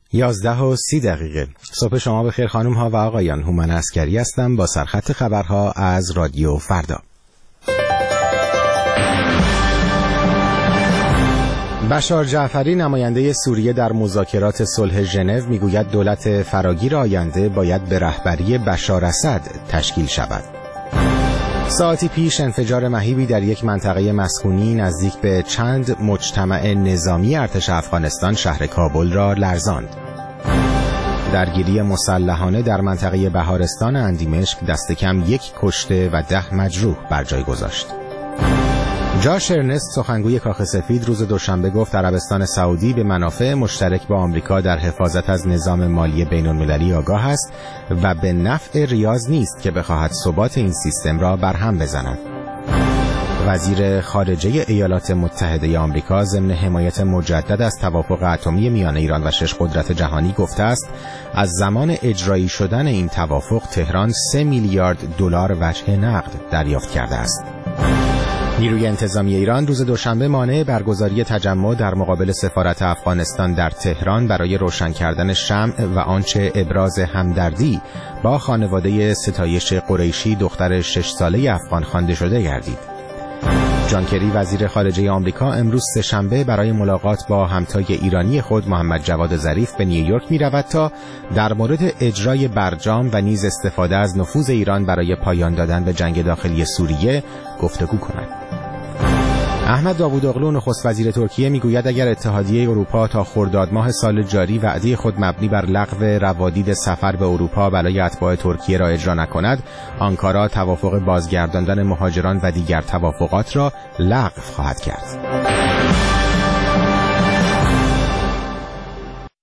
11:30 صبح شما بخیر خانم ها و آقایان. هومن عسکری هستم با سرخط خبرها از رادیو فردا. بشار جعفری نماینده سوریه در مذاکرات صلح ژنو میگوید دولت فراگیر آینده باید به رهبری بشار اسد تشکیل شود. ساعتی پیش انفجار مهیبی در یک منطقه مسکونی نزدیک به چند مجتمع نظامی ارتش افغانستان شهر کابل را لرزاند. درگیری مسلحانه در منطقه بهارستان اندیمشک دست کم 1 کشته و 10 مجروح بر جای گذاشت. جاش ارنست سخنگوی کاخ سفید روز دوشنبه گفت عربستان سعودی به منافع مشترک با آمریکا در حفاظت از نظام مالی بین‌المللی آگاه است و به نفع ریاض نیست که بخواهد ثبات این سیستم را برهم بزند. وزیر خارجه ایالات متحده آمریکا ضمن حمایت مجدد از توافق اتمی میان ایران و 6 قدرت جهانی گفته است از زمان اجرایی شدن این توافق تهران 3 میلیارد دلار وجه نقد دریافت کرده است. نیروی انتظامی ایران روز دوشنبه مانع برگزاری تجمع در مقابل سفارت افغانستان در تهران برای روشن کردن شمع و آنچه ابراز همدردی با خانواده ستایش قریشی دختر 6 ساله افغان خوانده شده گردید. جان کری وزیر خارجه آمریکا امروز سه‌شنبه برای ملاقات با همتای ایرانی خود محمد جواد ظریف به نیویورک می‌رود تا در مورد اجرای برجام و نیز استفاده از نفوذ ایران برای پایان دادن به جنگ داخلی سوریه گفتگو کند. احمد داوودوغلو نخست وزیر ترکیه میگوید اگر اتحادیه اروپا تا خرداد ماه سال جاری وعده خود مبنی بر لغو روادید سفر به اروپا برای اتباع ترکیه را اجرا نکند، آنکارا توافق بازگرداندن مهاجران و دیگر توافقات را لغو خواهد کرد.